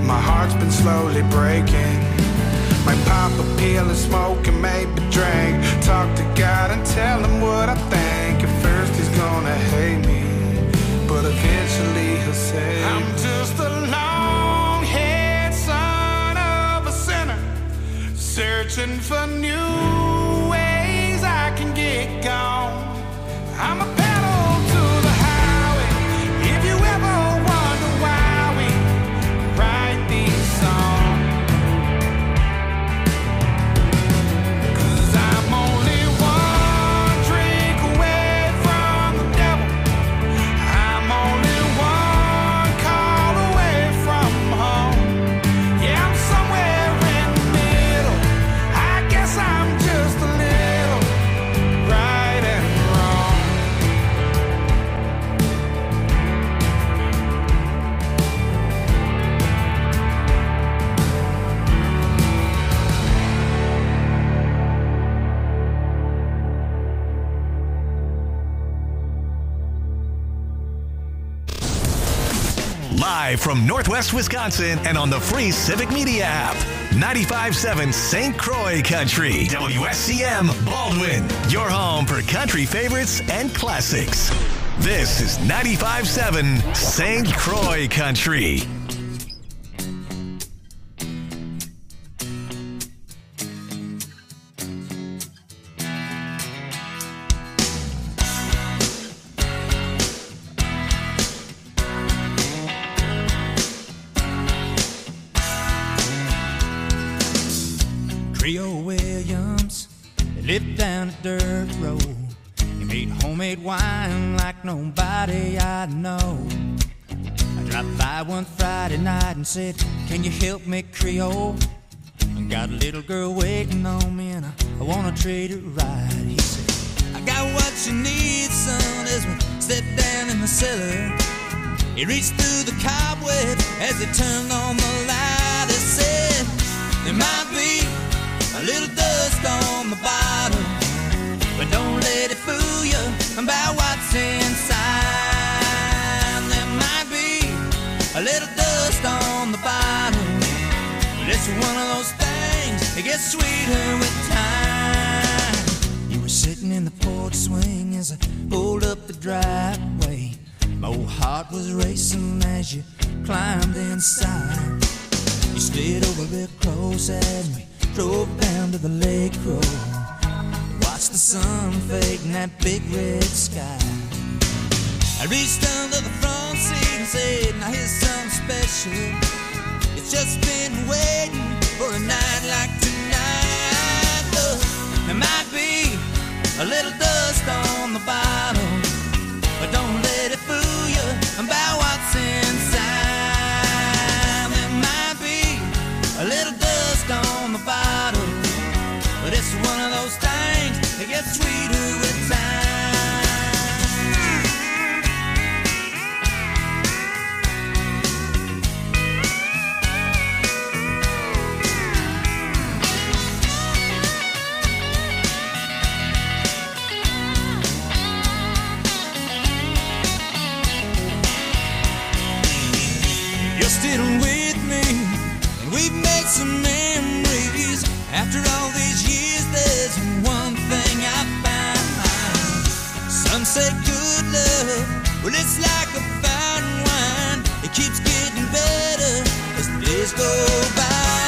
my heart's been slowly breaking. Might pop a pill and smoke and maybe drink. Talk to God and tell him what I think. At first he's gonna hate me, but eventually he'll say I'm just a long-haired son of a sinner, searching for new ways I can get gone. I'm a pedal to the highway. If you ever wonder why we write these songs, 'cause I'm only one drink away from the devil. I'm only one call away from home. Yeah, I'm somewhere in the middle. I guess I'm just a little right and wrong. Live from Northwest Wisconsin and on the free Civic Media app. 95.7 St. Croix Country. WSCM Baldwin. Your home for country favorites and classics. This is 95.7 St. Croix Country. Creole Williams lived down a dirt road. He made homemade wine like nobody I know. I dropped by one Friday night and said, can you help me, Creole? I got a little girl waiting on me and I wanna treat her right. He said, I got what you need, son, as we stepped down in the cellar. He reached through the cobweb as he turned on the light. He said, there might be a little dust on the bottom, but don't let it fool you about what's inside. There might be a little dust on the bottom, but it's one of those things that gets sweeter with time. You were sitting in the porch swing as I pulled up the driveway. My old heart was racing as you climbed inside. You slid over real close as we drove down to the lake road. Watched the sun fade in that big red sky. I reached under the front seat and said, now here's something special. It's just been waiting for a night like tonight. Look, there might be a little dust on the bottom, but don't let it fool you about what's inside. There might be a little dust on the bottom, but it's one of those things that gets sweeter with time. You're still with me, and we've made some memories. After all these years, there's one thing I found. Some say good love, well, it's like a fine wine. It keeps getting better as the days go by.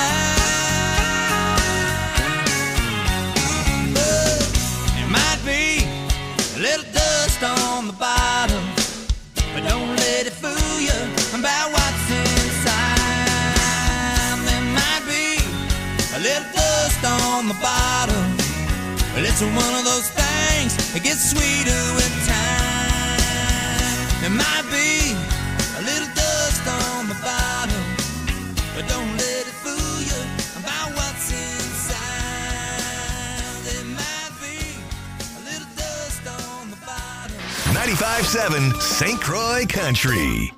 But there might be a little dust on the bottom, but don't let it fool you about what's inside. There might be a little dust on the bottom, but it's one of those things that gets sweeter with time. There might be a little dust on the bottom, but don't let it fool you about what's inside. There might be a little dust on the bottom. 95.7 St. Croix Country.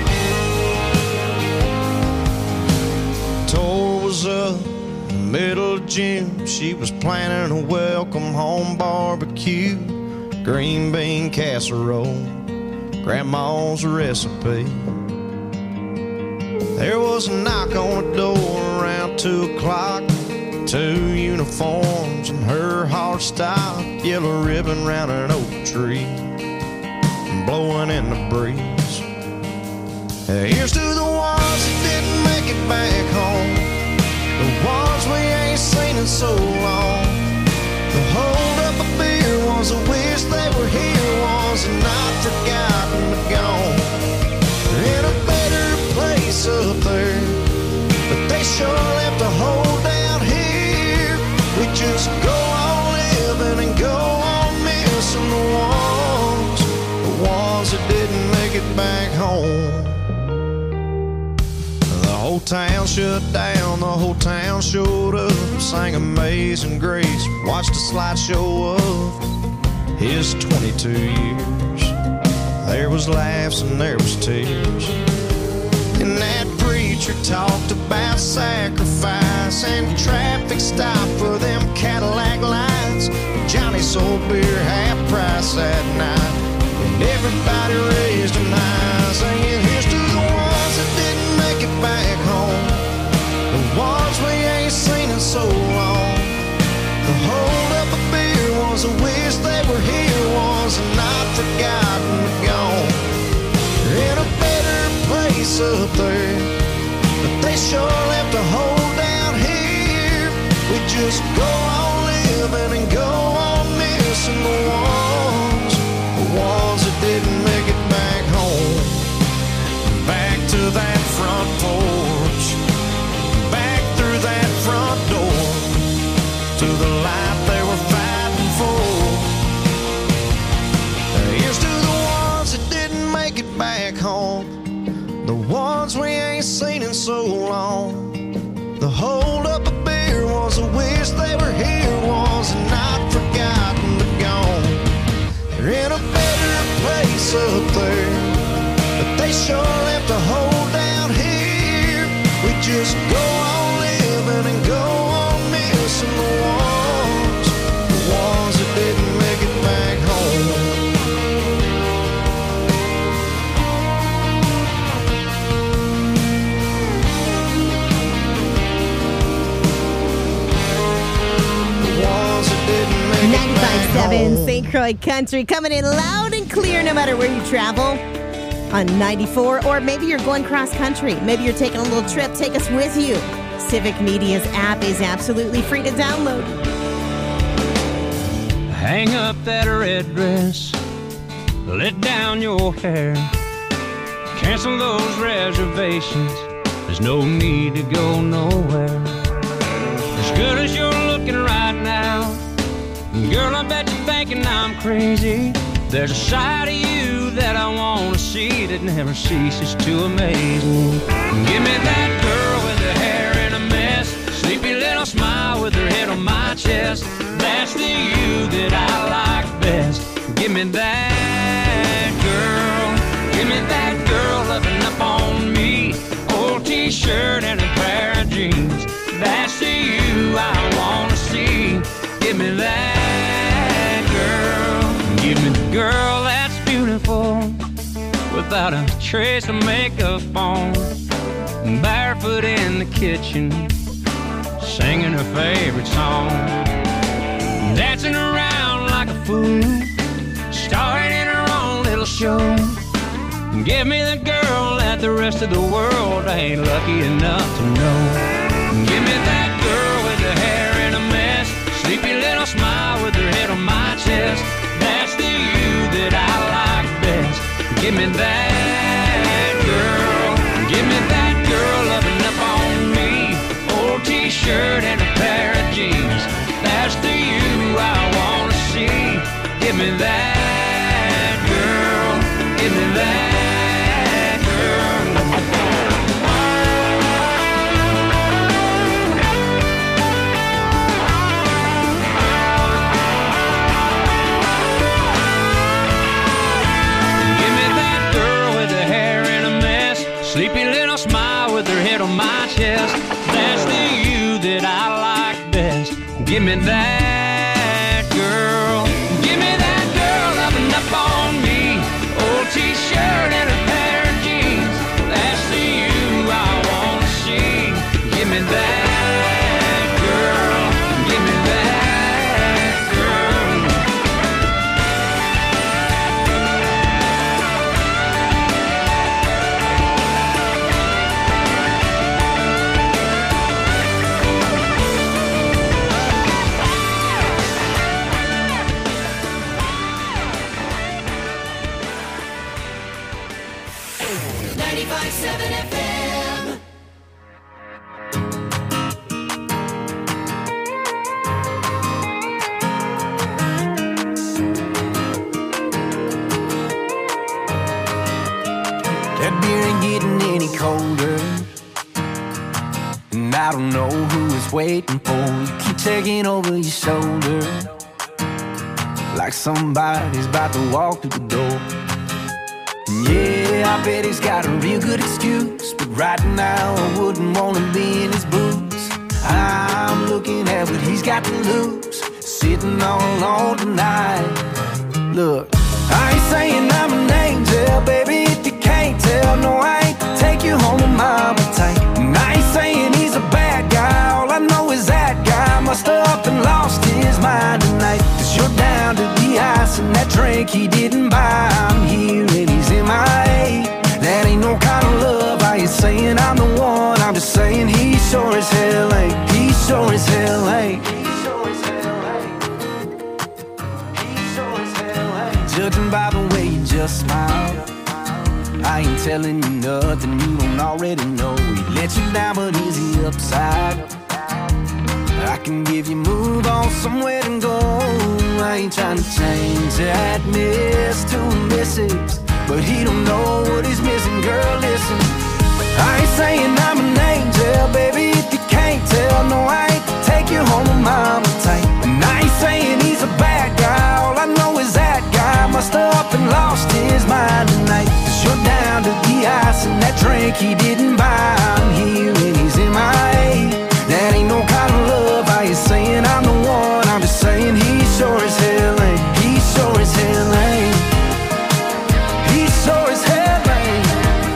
Middle middle of June, she was planning a welcome home barbecue. Green bean casserole, Grandma's recipe. There was a knock on the door around 2 o'clock. 2 uniforms and her heart stopped. Yellow ribbon round an oak tree, blowing in the breeze. Here's to the ones that didn't make it back home, the ones we ain't seen in so long. The hold up a beer was a wish they were here, was not forgotten but gone. They're in a better place up there, but they sure left a hole down here. We just go on living and go on missing the ones that didn't make it back home. The whole town shut down, the whole town showed up, sang Amazing Grace, watched a slideshow of his 22 years. There was laughs and there was tears, and that preacher talked about sacrifice and traffic stop for them Cadillac lights. Johnny sold beer half price that night, and everybody raised an eye, singing here's to the ones that didn't make it back home, the ones we ain't seen in so long. The hold up a beer was a wish they were here, was not forgotten but gone. They're in a better place up there, but they sure left a hole down here. We just go on living and go on missing the ones that didn't make it back home. Back to that front porch, back through that front door, to the life they were fighting for. Here's to the ones that didn't make it back home, the ones we ain't seen in so long. The hold up a beer was a wish they were here, was not forgotten but gone. They're in a better place up there, but they sure left a hole down here. We just go on living and go on missing the ones that didn't make it back home. The ones that didn't make it back 95.7 home. St. Croix Country, coming in loud and clear no matter where you travel on 94, or maybe you're going cross country. Maybe you're taking a little trip. Take us with you. Civic Media's app is absolutely free to download. Hang up that red dress, let down your hair, cancel those reservations, there's no need to go nowhere. As good as you're looking right now, girl, I bet you're thinking I'm crazy. There's a side of you that I want to see that never ceases to amaze me. Give me that girl with her hair in a mess, sleepy little smile with her head on my chest. That's the you that I like best. Give me that girl. Give me that girl loving up on me. Old t-shirt and a pair of jeans. That's the you I want to see. Give me that girl. Give me the girl that's beautiful, without a trace of makeup on, barefoot in the kitchen, singing her favorite song, dancing around like a fool, starring in her own little show. Give me the girl that the rest of the world ain't lucky enough to know. Give me that girl with her hair in a mess, sleepy little smile with her head on my chest. That's the you that I like best. Give me that girl. Give me that girl loving up on me. Old t-shirt and a pair of jeans. That's the you I want to see. Give me that girl. Give me that girl. Give me that girl jeans. Give me that girl. Give me that girl loving up on me. Old t-shirt and a pair of jeans. That's the you I wanna see. Give me that girl. Give me that girl. That beer ain't getting any colder, and I don't know who is waiting for you. Keep checking over your shoulder, like somebody's about to walk through the door. And yeah, I bet he's got a real good excuse, but right now I wouldn't wanna be in his boots. I'm looking at what he's got to lose, sitting all alone tonight. Look, I ain't saying I'm an angel, baby, if you can't tell. No, I ain't take you home with mama tight. And I ain't saying he's a bad guy, all I know is that guy must have up and lost his mind tonight. Cause you're down to the ice and that drink he didn't buy. I'm here and he's in my eight. That ain't no kind of love, I ain't saying I'm the one. I'm just saying he sure as hell ain't. He sure as hell ain't. Judging by the way you just smile, I ain't telling you nothing you don't already know. He let you down, but is he upside? I can give you move on somewhere to go. I ain't trying to change that miss to a missus, but he don't know what he's missing. Girl, listen, I ain't saying I'm an angel, baby, if you can't tell. No, I ain't take you home with mama tight. And I ain't saying he's a bad guy, all I know is that guy must have up and lost his mind tonight. Cause you're down to the ice and that drink he didn't buy. I'm here and he's in my eight. That ain't no kind of love, I ain't saying I'm the one. I'm just saying he sure as hell ain't. He sure as hell ain't. He sure as hell ain't.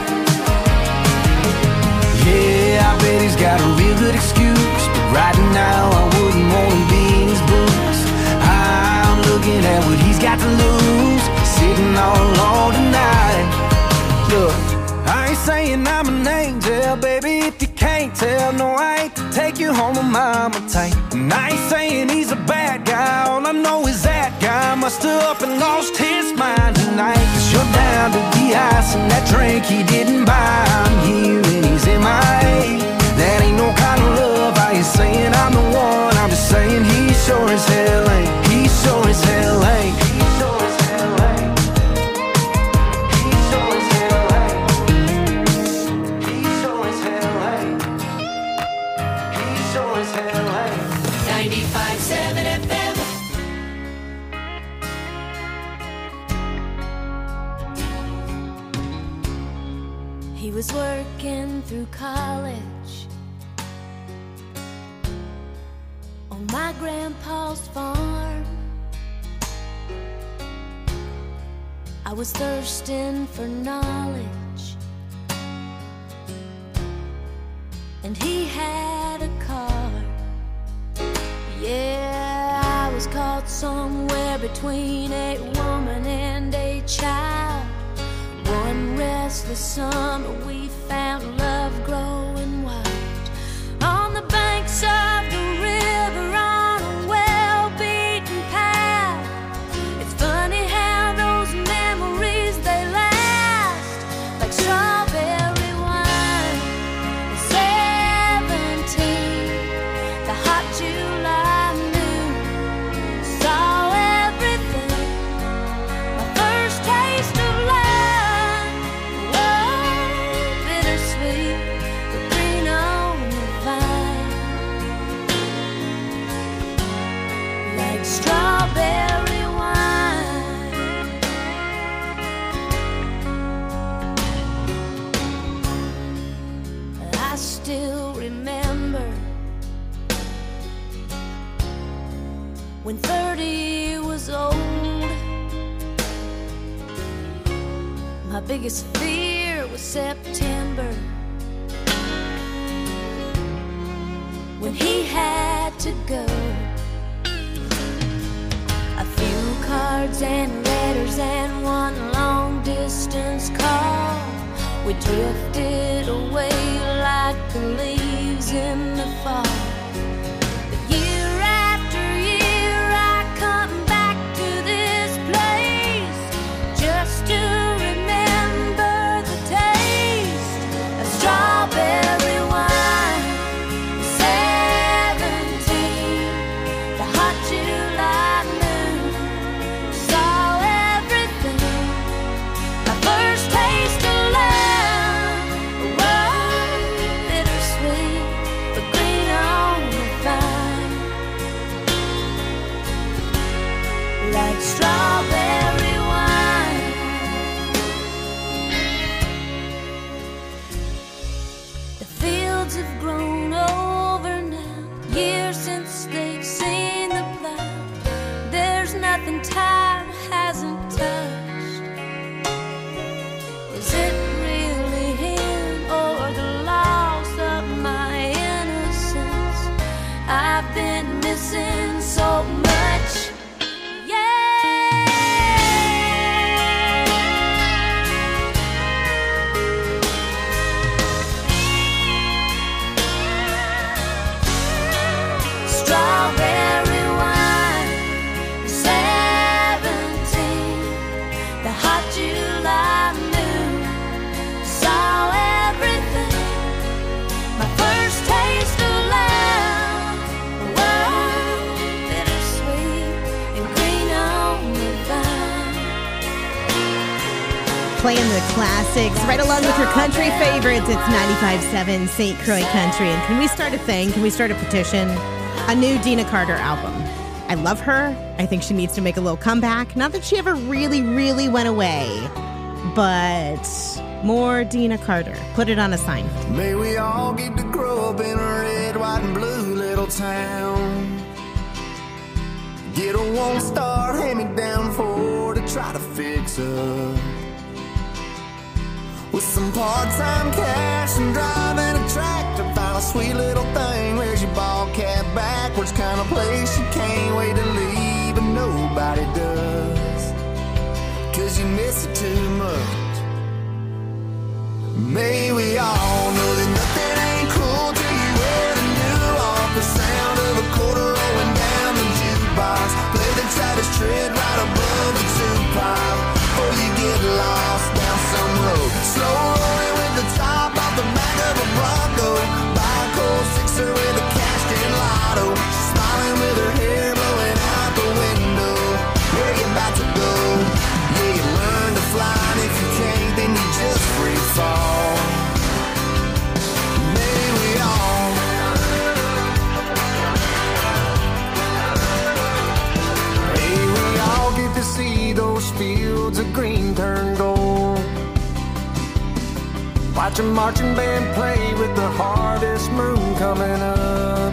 Yeah, I bet he's got a real good excuse, but right now I wouldn't wanna be in his boots. I'm looking at what he's got to lose, sitting all alone tonight. Look, I ain't saying I'm an angel, baby, if you can't tell. No, I ain't take you home with mama tight. And I ain't saying he's a bad guy, all I know is that guy must have up and lost his mind tonight. Cause you're down to the ice and that drink he didn't buy. I'm here and he's in my eight. That ain't no kind of love, I ain't saying I'm the one. I'm just saying he sure as hell ain't. He sure as hell ain't. He sure as hell ain't. He sure as hell ain't. He sure as hell ain't. He sure as hell ain't. 95.7 FM. He was working through college on my grandpa's farm. I was thirsting for knowledge, and he had a car. Yeah, I was caught somewhere between a woman and a child. One restless summer we found love growing wild on the banks of the river on a well-beaten path. It's funny how those memories, they last like strawberry wine. 17, the hot July moon saw everything. My first taste of love, bittersweet. when 30 was old. My biggest fear was September, when he had to go. A few cards and letters and one long distance call. We drifted away like the leaves in the fall. But year after year I come back to this place just to remember the taste of strawberry wine. 17, the hot July moon, saw everything. My first taste of love was bittersweet, but green on the vine, like strawberry wine. The fields have grown over now, years since they've seen the plow. There's nothing time hasn't touched. Is it really him or the loss of my innocence? I've been missing so much. Strawberry wine, 17, the hot July moon, saw everything. My first taste of love was bittersweet and green on the vine. Playing the classics right along with your country favorites. It's 95.7 St. Croix Country. And can we start a thing? Can we start a petition? A new Dina Carter album. I love her. I think she needs to make a little comeback. Not that she ever really, really went away, but more Dina Carter. Put it on a sign. May we all get to grow up in a red, white, and blue little town. Get a one-star hand-me-down Ford to try to fix up. With some part-time cash and driving a tractor, find a sweet little thing. Where's your ball cap backwards? Kind of place you can't wait to leave, and nobody does, 'cause you miss it too much. May we all know that nothing ain't cool till you wear the new off. The sound of a quarter rolling down the jukebox. Play the Travis Tritt right above the two-pipe, before you get lost down some road. Slow rolling with the top off the back of a Bronco. Buy a cold sixer with a cashed-in lotto. She's smiling with her hair blowing out the window. Where you about to go? Yeah, you learn to fly, and if you can't, then you just free fall. May we all get to see those fields of green turn gold. Watch a marching band play with the harvest moon coming up.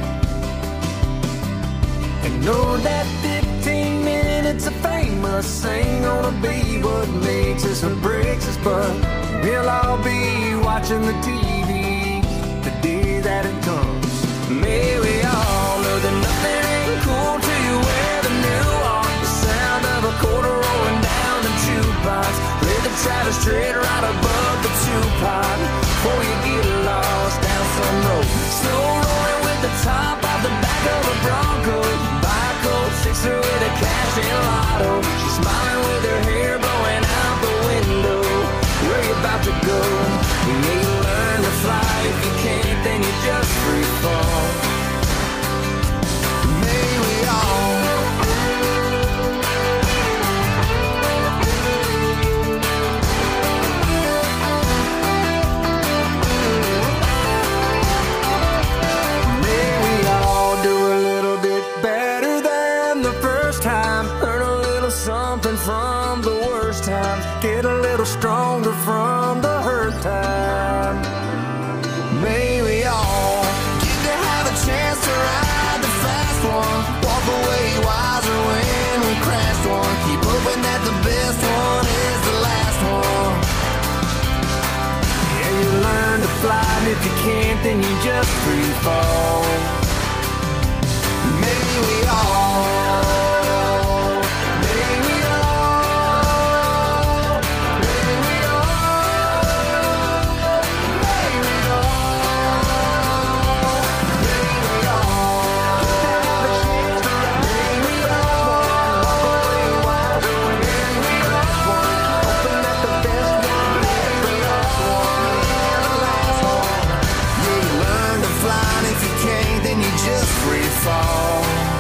And know that 15 minutes of famous ain't gonna be what makes us or breaks us, but we'll all be watching the TV the day that it comes. May we all know that nothing ain't cool till you wear the new off. The sound of a quarter rolling down the jukebox. Play the Travis Tritt right above the two-pipe, before you get lost down some road. Slow rolling with the top off the back of a Bronco. Buy a cold sixer with a cash-in lotto. She's smiling with her hair blowing out the window. Where you about to go? You may learn to fly. If you can't, then you just free fall. May we all from the worst times, get a little stronger from the hurt time. May we all get to have a chance to ride the fast one, walk away wise if you can't, then you just free fall. Maybe we all, maybe we all, maybe we all, maybe we all, maybe we all, maybe we all, maybe we all, hoping that the best one is the last one, the last one. Yeah, you learn to fly, and if you can't, then you just free fall.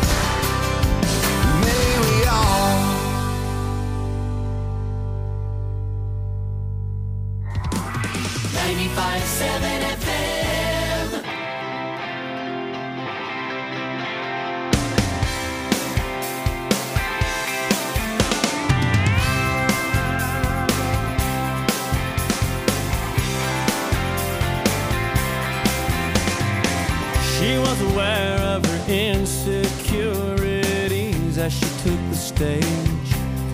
Maybe we all. 95.7 FM. She was aware of her insecurities as she took the stage.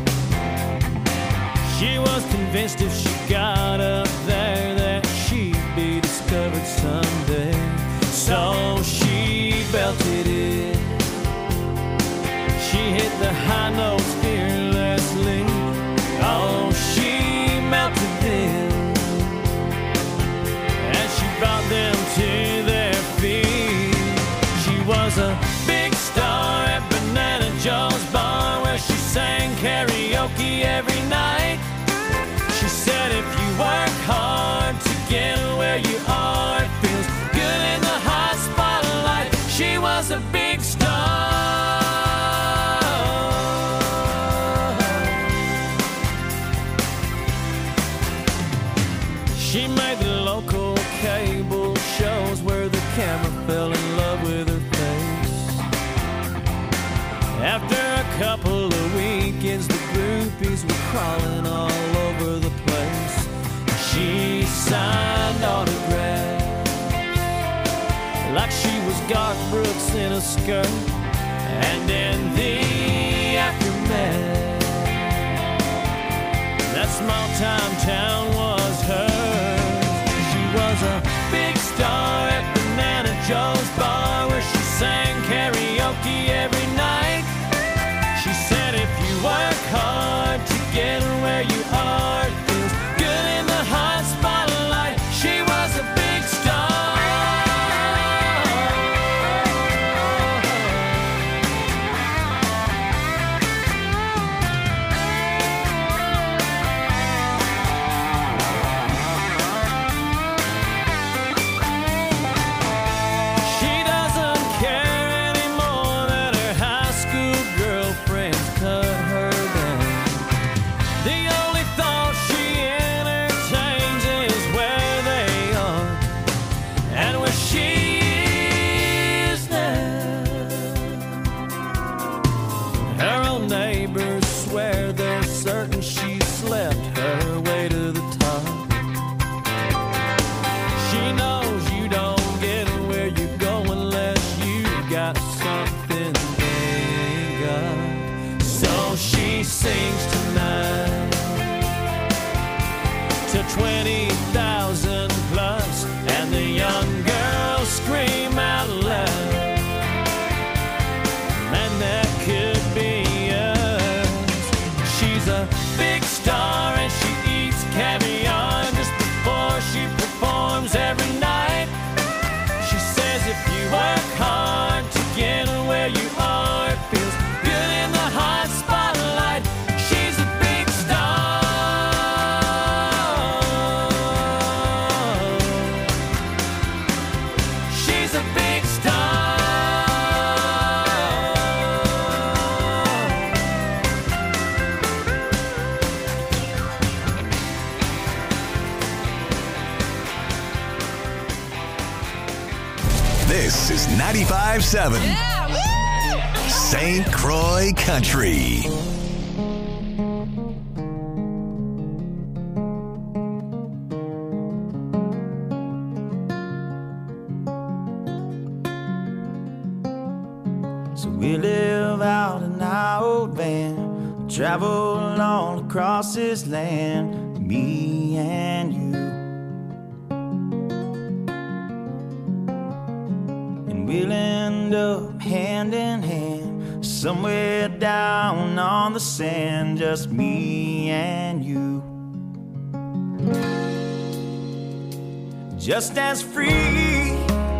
She was convinced if she got up there that she'd be discovered someday. So she belted it. She hit the high notes fearlessly. Oh, she melted them as she brought them to their feet. She was a big star at Banana Joe's bar where she sang karaoke every night. She said if you work hard to get where you are, it feels good in the hot spotlight. She was a big star. She made the local cable shows where the camera fell in love with her face. After a couple of weekends, the groupies were crawling all over the place. She signed autographs like she was Garth Brooks in a skirt. And in the aftermath, that small time town was hers. She was a big star at Banana Joe's bar where she sang karaoke every night. She said if you work hard to get where you are, it feels good in the hot spotlight. She was a big star. She doesn't care anymore that her high school girlfriends cut her down. The only thought she entertains is where they are and where she is now. Her own neighbors swear they're certain she slept her way to the top. She knows you don't get where you go unless you got something they got. So she sings tonight to 20,000 plus, and the young girls scream out loud, and that could be us. She's a big star and she eats caviar just before she performs every night. She says if you work hard to get where you are, it feels good in the hot spotlight. She's a big star. She's a big star. This is 95.7 St. Croix Country. So we live out in our old van, travel all across this land, me and you. we'll end up hand in hand, somewhere down on the sand, just me and you. Just as free,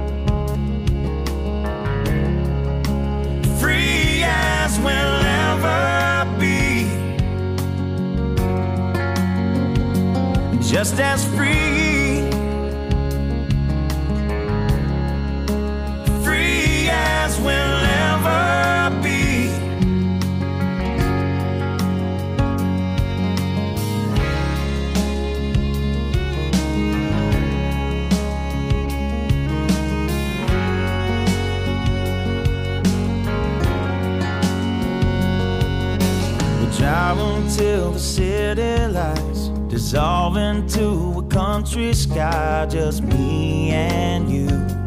free as we'll ever be. Just as free, free as we'll ever be. Travel till the city lights dissolve into a country sky, just me and you.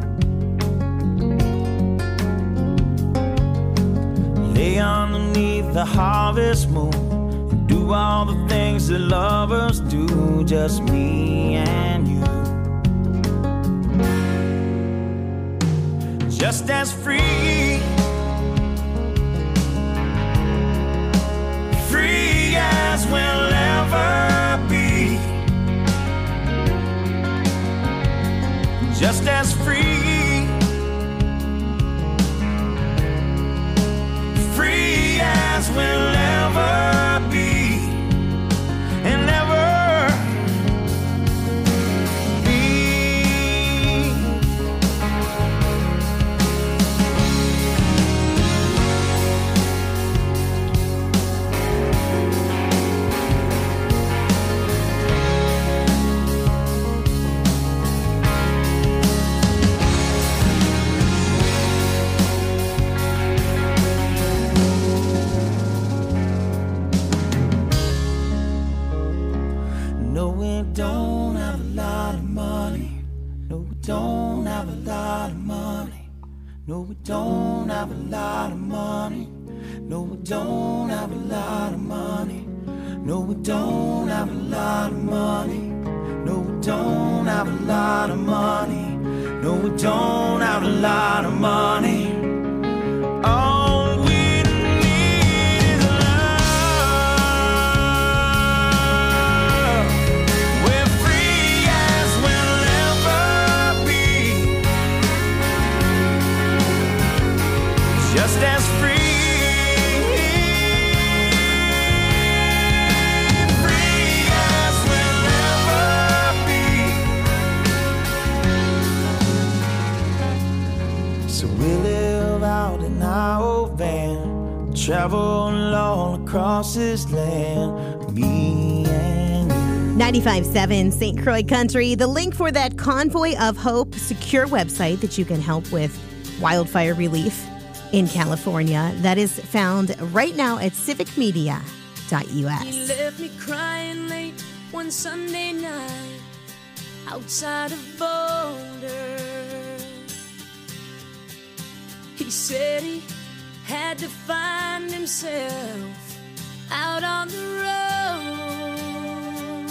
Lay underneath the harvest moon and do all the things that lovers do, just me and you. Just as free, free as we'll ever be. Just as free, free as we'll ever be, and ever be. No, we don't have a lot of money. No, we don't have a lot of money. No, we don't have a lot of money. No, we don't have a lot of money. No, we don't have a lot of money. No, we don't have a lot of money. No, we don't have a lot of money. All we need is love. We're free as we'll ever be. Just as free, free as we'll ever be. So we live out in our old van, travel all across this land, me and you. 95.7 St. Croix Country. The link for that Convoy of Hope secure website that you can help with wildfire relief in California. That is found right now at civicmedia.us. He left me crying late one Sunday night outside of Boulder. He said he had to find himself out on the road.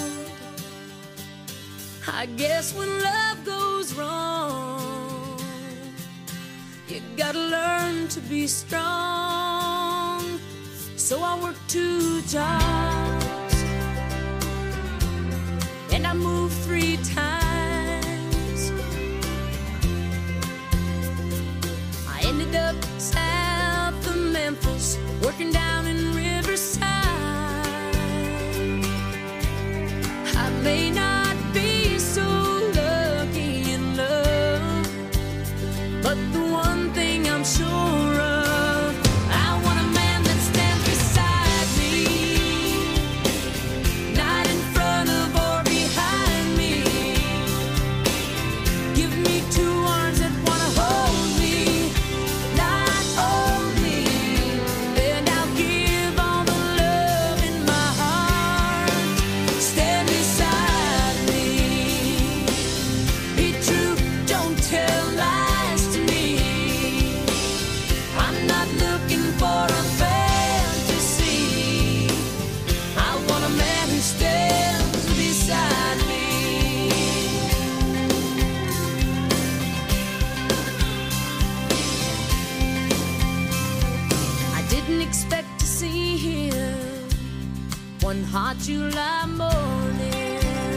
I guess when love goes wrong, you gotta learn to be strong. So I worked 2 jobs and I moved 3 times. I ended up south of Memphis, working down in Riverside. I may not be so lucky in love, but the one thing I'm sure of, I want a man that stands beside me, not in front of or behind me. expect to see him one hot July morning.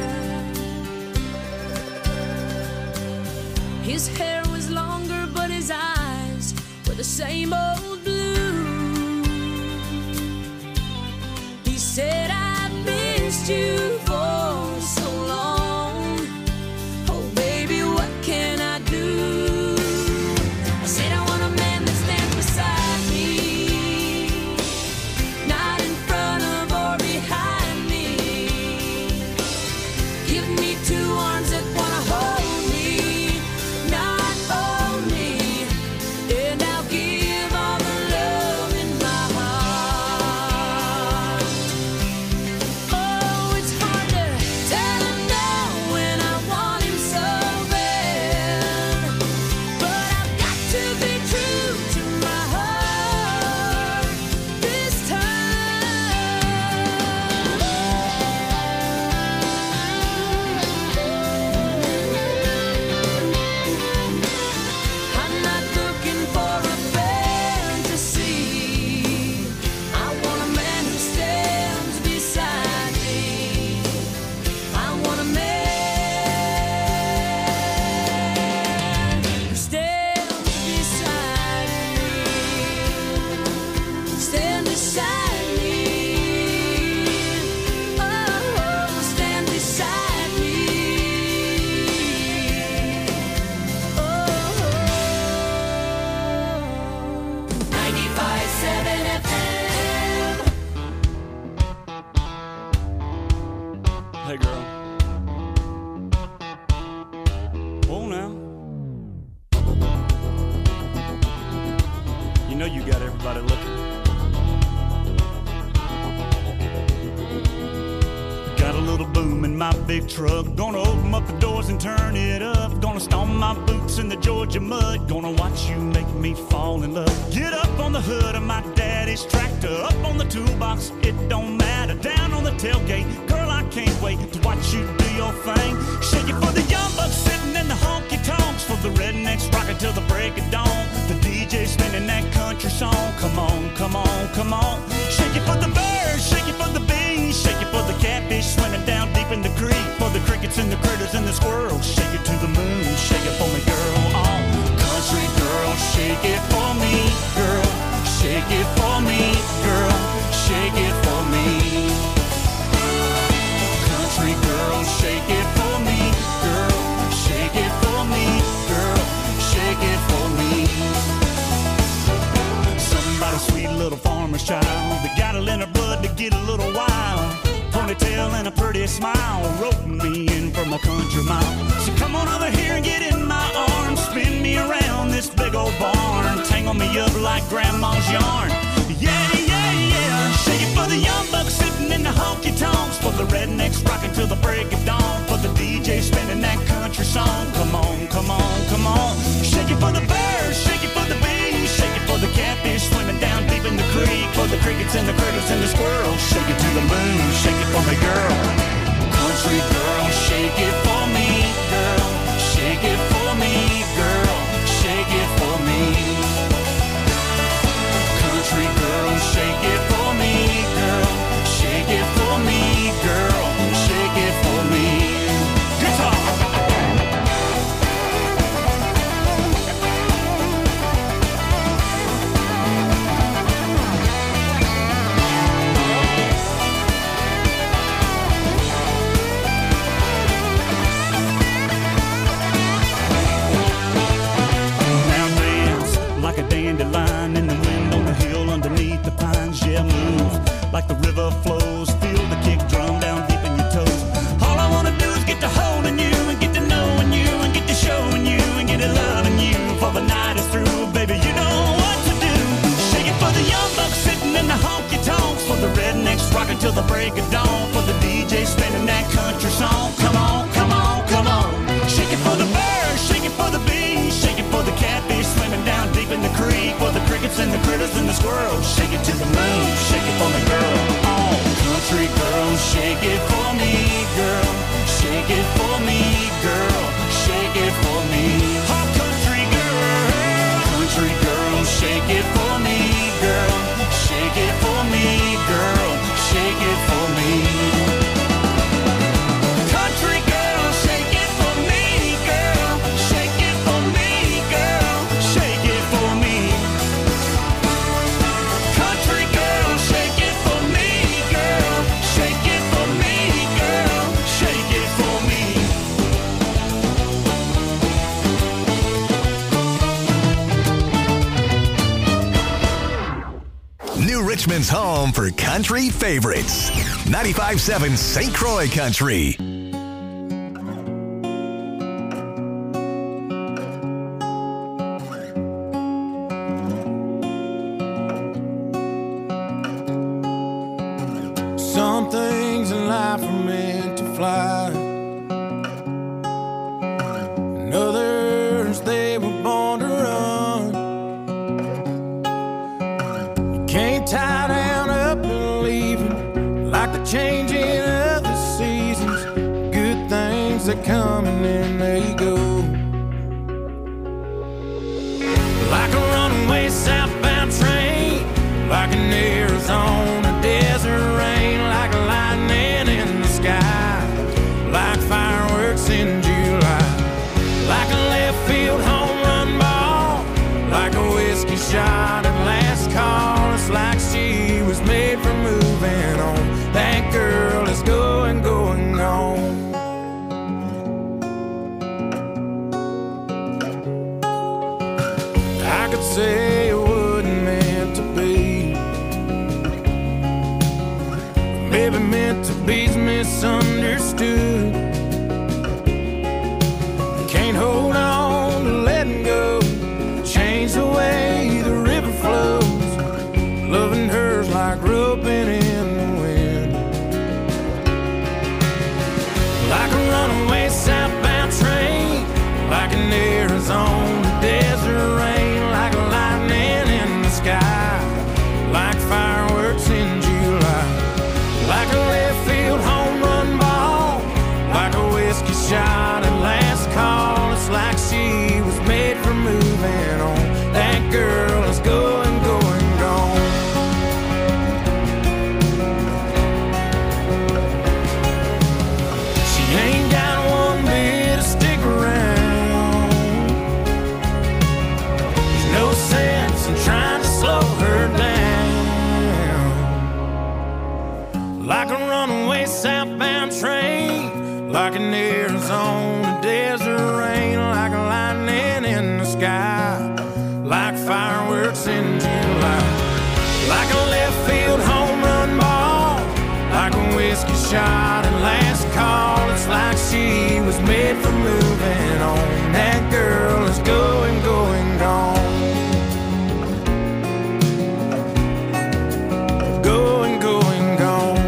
His hair was longer, but his eyes were the same old blue. He said, I've missed you for so long. Oh, baby, what can I do? I said, I want a man that stands beside me, not in front of or behind me. Give me two arms that want to hold me, not own me, and I'll give all the love in my heart. Oh, it's hard to tell him no when I want him so bad, but I've got to be true to my heart this time. I'm not looking for a fantasy. I want a man who stands beside me. I want a man who stands beside me. Stand beside me. Oh, stand beside me. Oh, 95.7 FM. Hey, girl. Oh, now. You know you got everybody looking. Got a little boom in my big truck. Gonna open up the doors and turn it up. Gonna stomp my boots in the Georgia mud. Gonna watch you make me fall in love. Get up on the hood of my daddy's tractor. Up on the toolbox, it don't matter. Down on the tailgate, girl, I can't wait to watch you do your thing. Shake it for the young bucks sitting in the honky tonks. For the rednecks rocking till the break of dawn. The DJ spinning that country song. Come on, come on, come on. Shake it for the birds, shake it for the bees. Shake it for the catfish swimming down deep in the creek. For the crickets and the critters and the squirrels. Shake it to the moon, shake it for me, girl. Oh, country girl, shake it for me, girl. Shake it for me, girl. Shake it for me. Country girl, shake it for me, girl. Shake it for me, girl. Shake it for me. Somebody sweet little farmer's child that got it in her blood to get a little wild. Ponytail and a pretty smile, roping me in from a country mile. So come on over here and get in my arms, spin me around this big old barn, tangle me up like grandma's yarn. Yeah, yeah, yeah. Shake it for the young bucks sitting in the honky tonks. For the rednecks rocking till the break of dawn. For the DJ spinning that country song. Come on, come on, come on. Shake it for the birds, shake it for the bees. Shake it for the catfish swimming down deep in the creek. For the crickets and the critters and the squirrels. Shake it to the moon, shake it for me, girl. Country girl, shake it for me, girl. Shake it for me, girl. Shake it for me. Country girl, shake it for me, girl. Shake it for me, girl. Shake it for me. Guitar. Now dance like a dandelion in the wind on the hill underneath the pines. Yeah, move like the river flows. Feel the kick drum down deep in your toes. All I wanna do is get to holding you and get to knowing you and get to showing you and get to loving you. For the night is through, baby, you know what to do. Shake it for the young bucks sitting in the honky tonks. For the rednecks rocking till the break of dawn. For the DJ spinning that country song. Come on, come on, come on. Shake it for the birds, shake it for the bees. Shake it for the catfish swimming down deep in the creek. For the crickets and the critters and the squirrels. Shake it to the moon, shake it for me, girl. Oh, country girl, shake it for me, girl. Shake it for me, girl. Shake it for me. Oh, country girl, shake it for me, girl. Shake New Richmond's home for country favorites. 95.7 St. Croix Country. Some things in life are meant to fly, and others they were born to run. You can't tie down up and leave them like the changing of the seasons. Good things that come and then they go. Like a runaway southbound train, like an Arizona desert rain, like a lightning in the sky, like fireworks in July, like a left field home run ball, like a whiskey shot at last call. It's like she was made for moving on. That girl is going, going, gone. I could say it wasn't meant to be, maybe meant to be's misunderstood. Can't hold on to letting go, change the way the river flows. Loving her's like roping in the wind, like a runaway southbound train, like an Arizona desert rain, like a lightning in the sky, like fireworks in July, like a left field home run ball, like a whiskey shot at last call. It's like she was made for moving on. That girl is going, going, gone. She ain't got one bit to stick around. There's no sense in trying to slow her down. Like a runaway southbound train, like an Arizona desert rain, like a lightning in the sky, like fireworks in July, like a left field home run ball, like a whiskey shot at last call. It's like she was made for moving on. That girl is going, going, gone. Going, going, gone.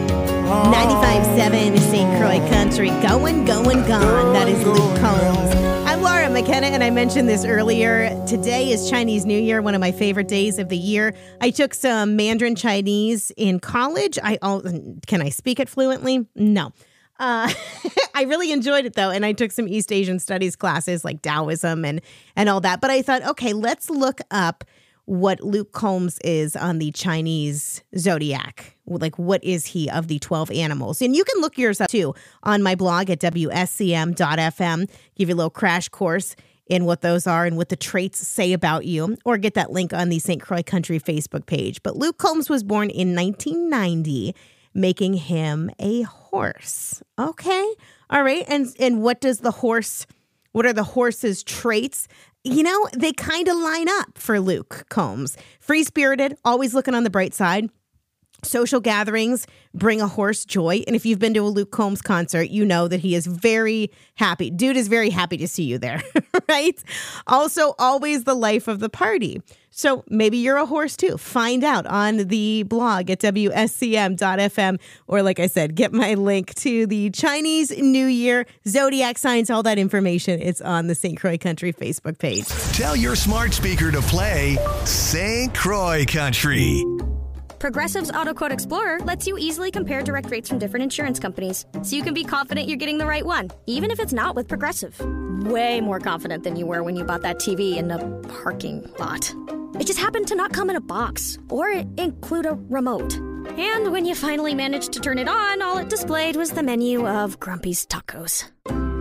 95.7 St. Croix Country. Going, going, gone. That is Luke Combs. I'm Laura McKenna, and I mentioned this earlier. Today is Chinese New Year, one of my favorite days of the year. I took some Mandarin Chinese in college. Can I speak it fluently? No. I really enjoyed it, though, and I took some East Asian studies classes like Taoism and all that. But I thought, okay, let's look up what Luke Combs is on the Chinese zodiac. Like, what is he of the 12 animals? And you can look yours up, too, on my blog at WSCM.FM. Give you a little crash course in what those are and what the traits say about you, or get that link on the St. Croix Country Facebook page. But Luke Combs was born in 1990, making him a horse. Okay. All right. And what are the horse's traits? You know, they kind of line up for Luke Combs. Free-spirited, always looking on the bright side. Social gatherings bring a horse joy. And if you've been to a Luke Combs concert, you know that he is very happy. Dude is very happy to see you there, right? Also, always the life of the party. So maybe you're a horse too. Find out on the blog at WSCM.FM. Or like I said, get my link to the Chinese New Year, zodiac signs, all that information. It's on the St. Croix Country Facebook page. Tell your smart speaker to play St. Croix Country. Progressive's Auto Quote Explorer lets you easily compare direct rates from different insurance companies, so you can be confident you're getting the right one, even if it's not with Progressive. Way more confident than you were when you bought that TV in the parking lot. It just happened to not come in a box, or include a remote. And when you finally managed to turn it on, all it displayed was the menu of Grumpy's Tacos.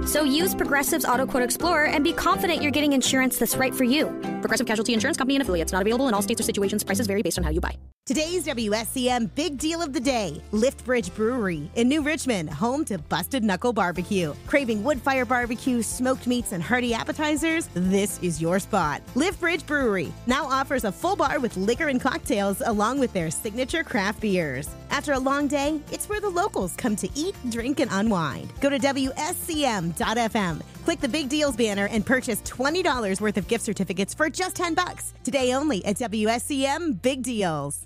So use Progressive's Auto Quote Explorer and be confident you're getting insurance that's right for you. Progressive Casualty Insurance Company and affiliates. Not available in all states or situations. Prices vary based on how you buy. Today's WSCM Big Deal of the Day. Lift Bridge Brewery in New Richmond, home to Busted Knuckle Barbecue. Craving wood fire barbecue, smoked meats, and hearty appetizers? This is your spot. Lift Bridge Brewery now offers a full bar with liquor and cocktails along with their signature craft beers. After a long day, it's where the locals come to eat, drink, and unwind. Go to WSCM.FM. Click the Big Deals banner and purchase $20 worth of gift certificates for just $10. Today only at WSCM Big Deals.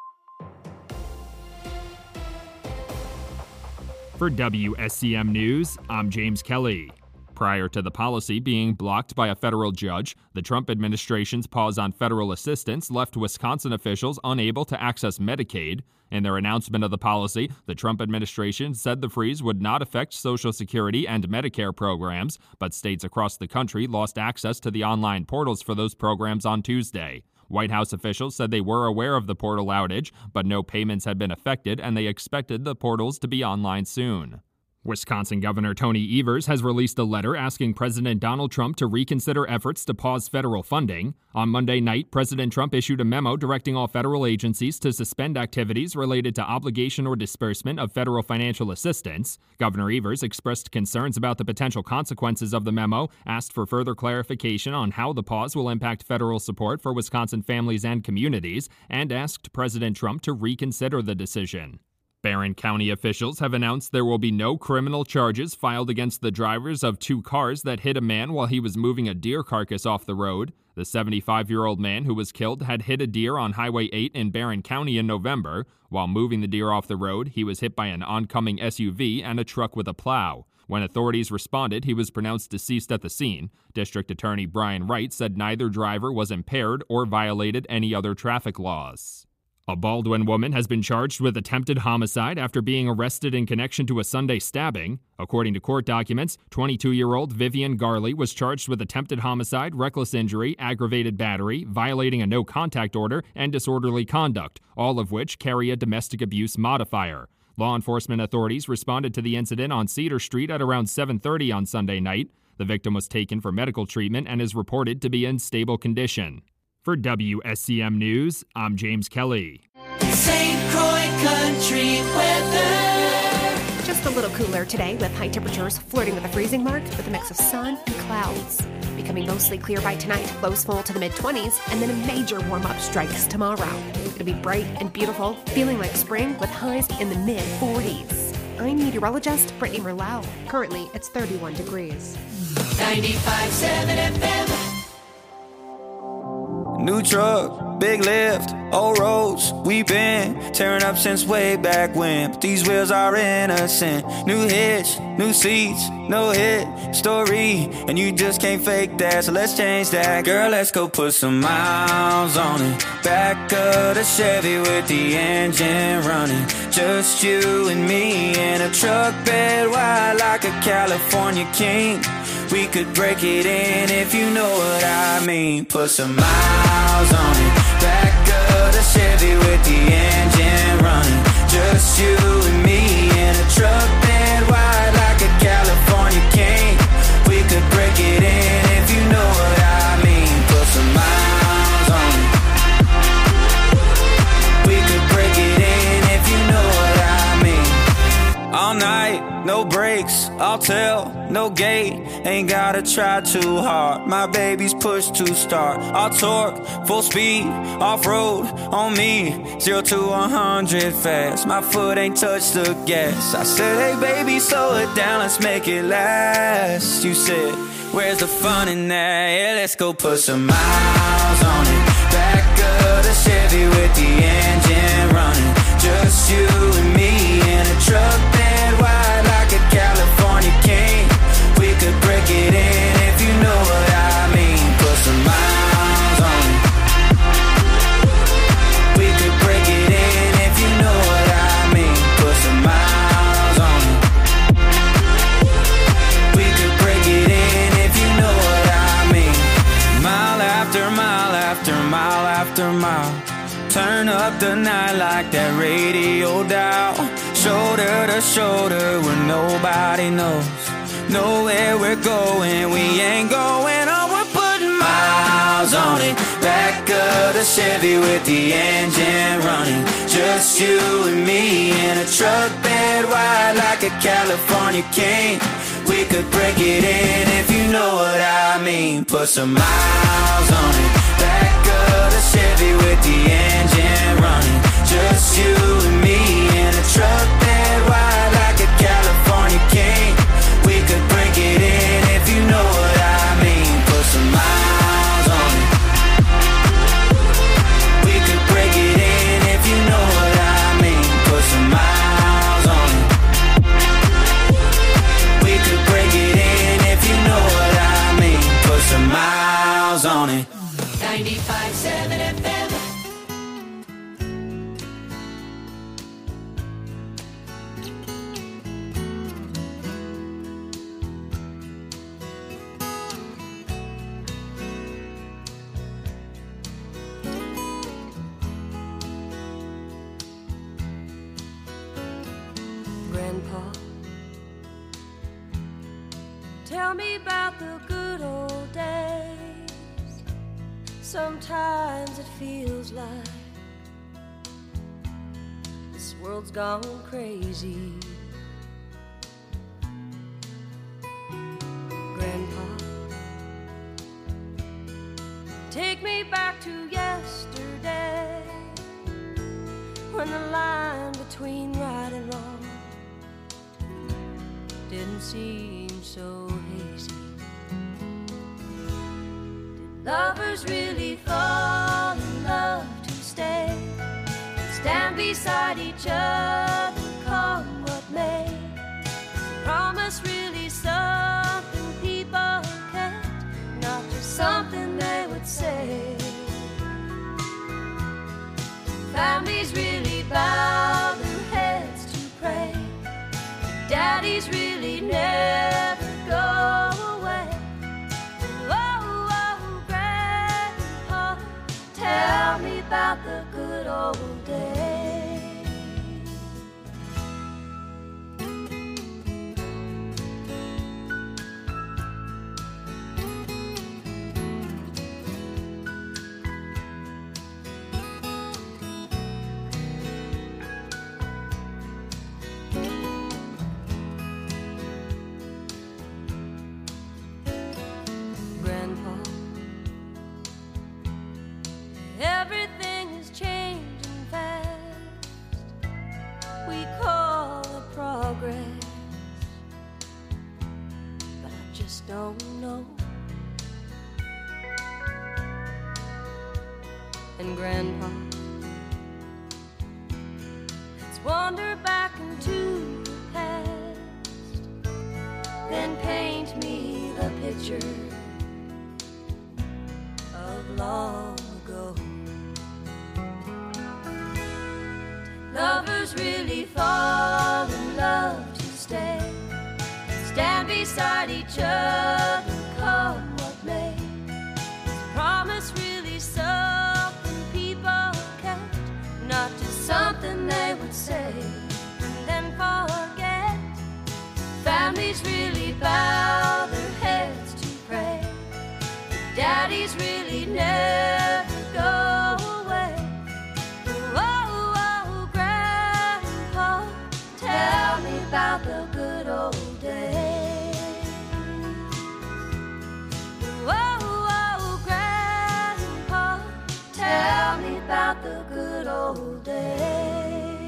For WSCM News, I'm James Kelly. Prior to the policy being blocked by a federal judge, the Trump administration's pause on federal assistance left Wisconsin officials unable to access Medicaid. In their announcement of the policy, the Trump administration said the freeze would not affect Social Security and Medicare programs, but states across the country lost access to the online portals for those programs on Tuesday. White House officials said they were aware of the portal outage, but no payments had been affected and they expected the portals to be online soon. Wisconsin Governor Tony Evers has released a letter asking President Donald Trump to reconsider efforts to pause federal funding. On Monday night, President Trump issued a memo directing all federal agencies to suspend activities related to obligation or disbursement of federal financial assistance. Governor Evers expressed concerns about the potential consequences of the memo, asked for further clarification on how the pause will impact federal support for Wisconsin families and communities, and asked President Trump to reconsider the decision. Barron County officials have announced there will be no criminal charges filed against the drivers of two cars that hit a man while he was moving a deer carcass off the road. The 75-year-old man who was killed had hit a deer on Highway 8 in Barron County in November. While moving the deer off the road, he was hit by an oncoming SUV and a truck with a plow. When authorities responded, he was pronounced deceased at the scene. District Attorney Brian Wright said neither driver was impaired or violated any other traffic laws. A Baldwin woman has been charged with attempted homicide after being arrested in connection to a Sunday stabbing. According to court documents, 22-year-old Vivian Garley was charged with attempted homicide, reckless injury, aggravated battery, violating a no-contact order, and disorderly conduct, all of which carry a domestic abuse modifier. Law enforcement authorities responded to the incident on Cedar Street at around 7:30 on Sunday night. The victim was taken for medical treatment and is reported to be in stable condition. For WSCM News, I'm James Kelly. St. Croix Country weather. Just a little cooler today with high temperatures flirting with the freezing mark with a mix of sun and clouds. Becoming mostly clear by tonight, lows fall to the mid-20s, and then a major warm-up strikes tomorrow. It'll be bright and beautiful, feeling like spring with highs in the mid-40s. I'm meteorologist Brittany Merlau. Currently, it's 31 degrees. 95.7 FM. New truck, big lift, old roads, we been tearing up since way back when. But these wheels are innocent. New hitch, new seats, no hit story, and you just can't fake that, so let's change that. Girl, let's go put some miles on it. Back of the Chevy with the engine running. Just you and me in a truck bed wide like a California king. We could break it in if you know what I mean. Put some miles on it. Back of the Chevy with the engine running. Just you and me in a truck bed wide like a California king. We could break it in if you know what I mean. Put some miles on it. We could break it in if you know what I mean. All night, no brakes, I'll tell, no gate. Ain't gotta try too hard, my baby's push to start. I'll torque, full speed, off-road, on me. 0 to 100 fast, my foot ain't touched the gas. I said, hey baby, slow it down, let's make it last. You said, where's the fun in that? Yeah, let's go put some miles on it. Back of the Chevy with the engine running. Just you and me in a truck bed wide like a California king. We could break it in if you know what I mean. Put some miles on it. We could break it in if you know what I mean. Put some miles on it. We could break it in if you know what I mean. Mile after mile after mile after mile. Turn up the night like that radio dial. Shoulder to shoulder where nobody knows. Nowhere we're going, we ain't going on. We're putting miles on it. Back of the Chevy with the engine running. Just you and me in a truck bed wide like a California king. We could break it in if you know what I mean. Put some miles on it. Back of the Chevy with the engine running. Just you and me in a truck bed wide like a California king. We could break it in if you know what I mean. Put some miles on it. We could break it in if you know what I mean. Put some miles on it. We could break it in if you know what I mean. Put some miles on it. 95.7 FM. Grandpa, tell me about the good old days. Sometimes it feels like this world's gone crazy. Grandpa, take me back to yesterday, when the line between right and wrong didn't seem so hazy. Did lovers really fall in love to stay, stand beside each other, come what may? Is promise really something people kept, not just something they would say? Families really bow their heads to pray. Daddies really never go away. Oh, oh, Grandpa, tell me about the good old days. Everything is changing fast. We call it progress, but I just don't know. And Grandpa, let's wander back into the past, then paint me the picture of long ago. Lovers really fall in love to stay, stand beside each other, come what may? Is promise really something people kept, not just something they would say and then forget? Families really bow their heads to pray. Daddies really never go away. Oh, oh, Grandpa, tell me about the good old days. Oh, oh, Grandpa, tell me about the good old days.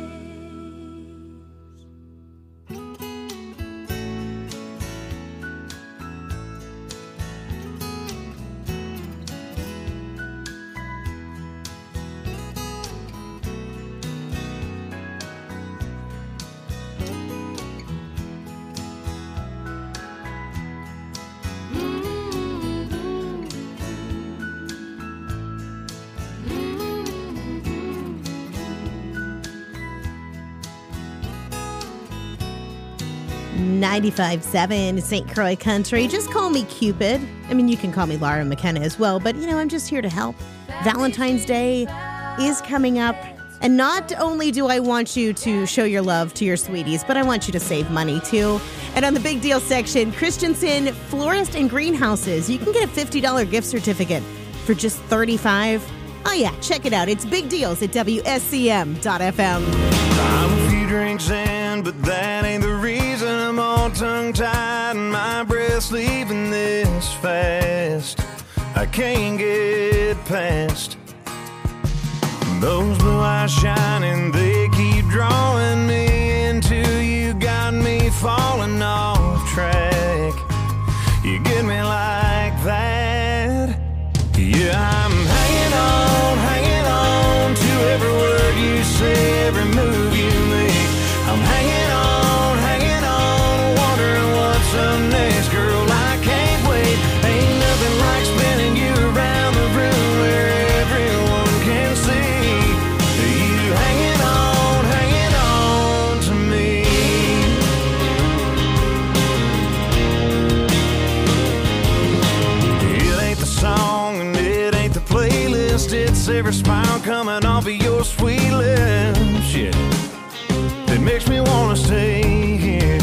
.95.7 St. Croix Country. Just call me Cupid. I mean, you can call me Laura McKenna as well, but, you know, I'm just here to help. Valentine's Day is coming up, and not only do I want you to show your love to your sweeties, but I want you to save money, too. And on the big deal section, Christensen Florist and Greenhouses. You can get a $50 gift certificate for just $35. Oh yeah, check it out. It's big deals at WSCM.FM. I'm a few drinks in, but that ain't the reason I'm all tongue-tied and my breath's leaving this fast. I can't get past those blue eyes shining, they keep drawing me into you, got me falling off track. You get me like that. Yeah, I'm hanging on to every word you say, every move you make. I'm hanging on, wondering what's up next, girl. I can't wait. Ain't nothing like spinning you around the room where everyone can see. Hanging on to me. It ain't the song and it ain't the playlist. It's every smile coming off of your sweet lips. Yeah, it makes me wanna stay here.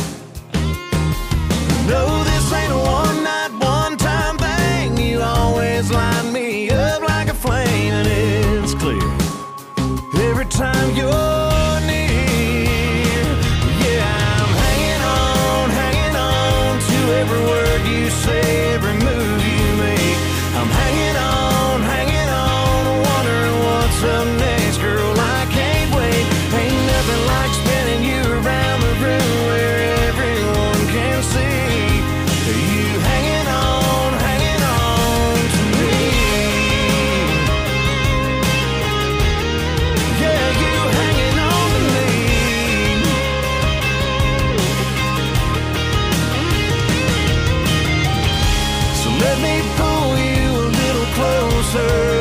No, this ain't a one night, one time thing. You always light me up like a flame, and it's clear every time you're near. Yeah, I'm hanging on to every word you say, every move you make. I'm hanging on, wondering what's up next, girl. I can't wait. Ain't nothing like spinning you around the room where everyone can see. You hanging on to me. Yeah, you hanging on to me. So let me pull you a little closer.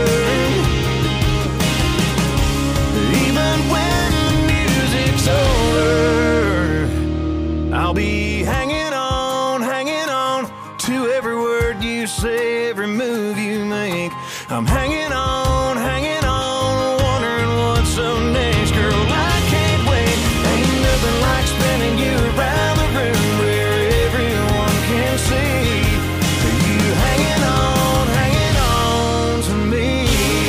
Even when the music's over, I'll be hanging on to every word you say, every move you make. I'm hanging on, wondering what's up next, girl. I can't wait. Ain't nothing like spinning you around the room where everyone can see. You hanging on to me.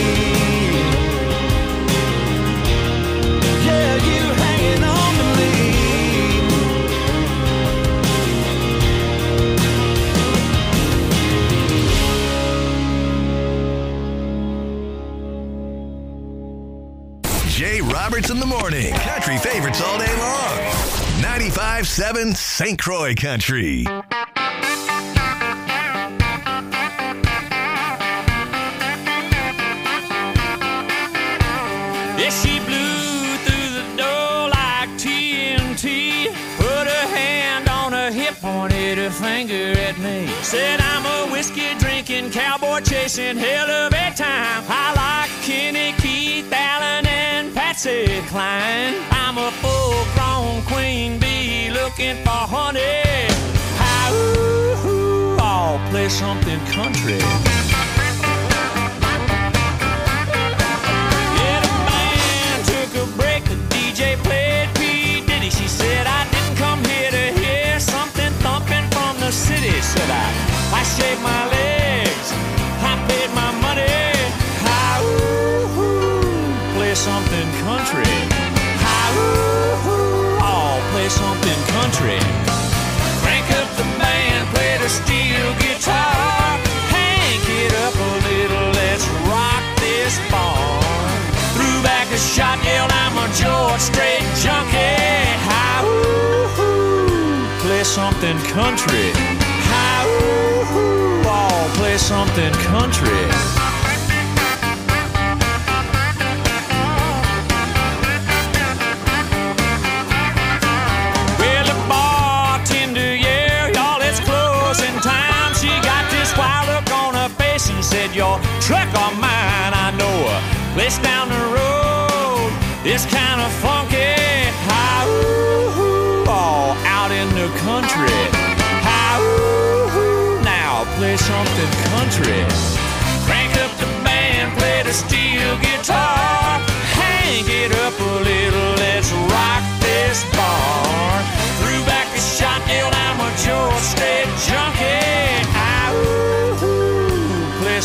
Yeah, you hanging on to me. Jay Roberts in the morning. Country favorites all day long. 95.7 St. Croix Country. Yeah, she blew through the door like TNT. Put her hand on her hip, pointed her finger at me. Said I'm a whiskey drinking, cowboy chasing hell of a time. I like Kenny, Keith, Allen, and Patsy Cline. I'm a full-grown queen bee looking for honey. Hi-ooh, I'll play something country. DJ played P. Diddy. She said, I didn't come here to hear something thumping from the city. Said I shaved my legs, I paid my money. Hi-ooh, play something country. Hi-ooh, I'll play something country. Crank up the band, play the steel guitar. Hank it up a little, let's rock this bar. Threw back a shot, yelled, I'm a George Strait junkie. Hi-ooh, play something country. Hi-ooh, I'll play something country. Well, the bartender, yeah, y'all, it's closing time. She got this wild look on her face and said, your truck or mine, I know a place down the road. It's kind of funky. Hi-ooh, all out in the country. Hi-ooh, now play something country. Crank up the band, play the steel guitar. Hang it up a little, let's rock this bar. Threw back a shot, yelled, I'm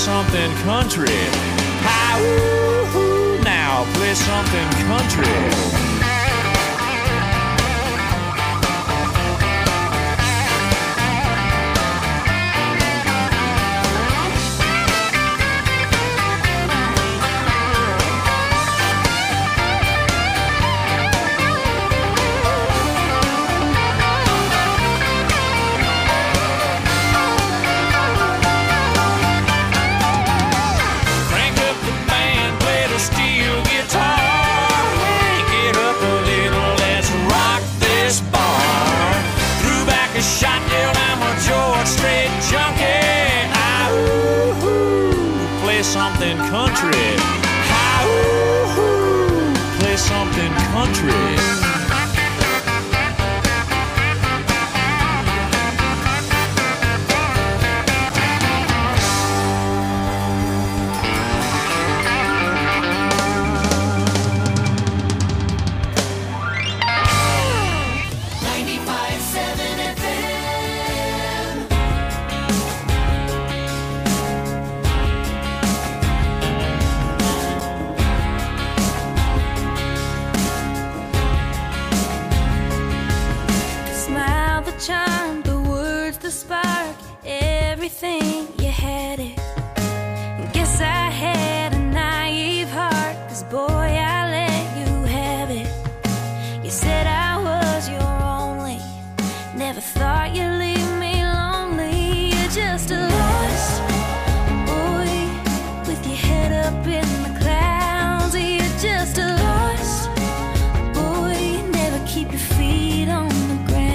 something country. Hi-woo-hoo, now play something country. Something country. Hi-woo-hoo, play something country. Charm, the words, the spark, everything, you had it. Guess I had a naive heart, 'cause boy, I let you have it. You said I was your only, never thought you'd leave me lonely. You're just a lost boy with your head up in the clouds. You're just a lost boy, never keep your feet on the ground.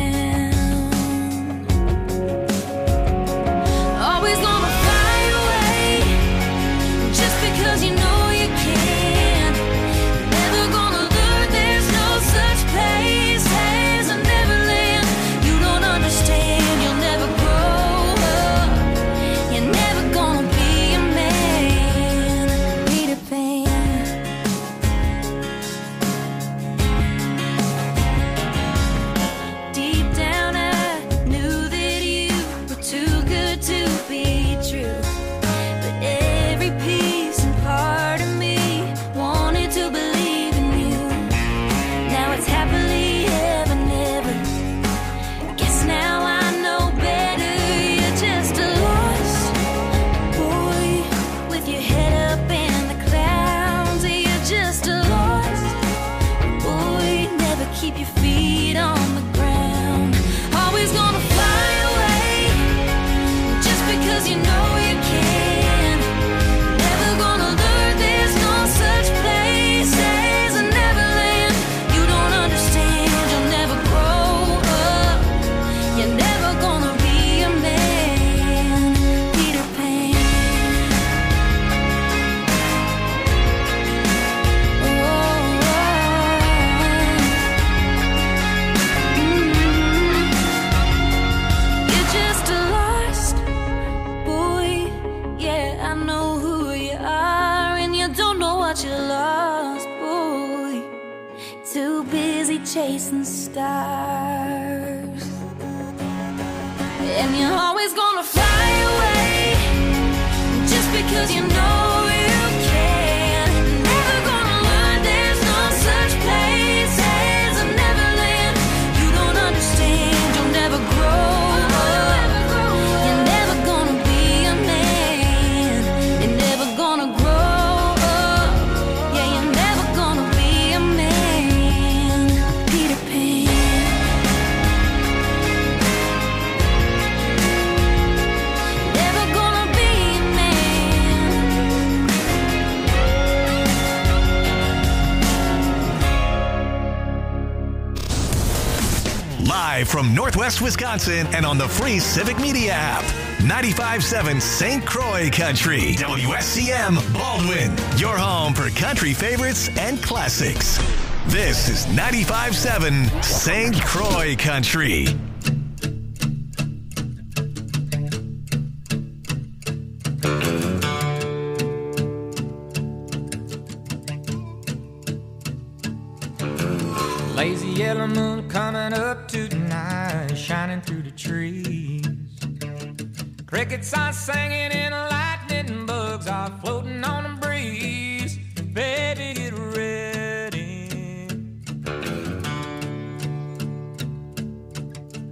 Chasing stars, and you're always gonna fly away just because you know you can. Never gonna learn there's no such place as a Neverland. You don't understand, you'll never grow up. You're never gonna be a man. You're never gonna grow up. Yeah, you're never gonna be a man. Live from Northwest Wisconsin and on the free Civic Media app. 95.7 St. Croix Country. WSCM Baldwin. Your home for country favorites and classics. This is 95.7 St. Croix Country. Lazy yellow moon coming up tonight, shining through the trees. Crickets are singing in a lightning bug. are floating on a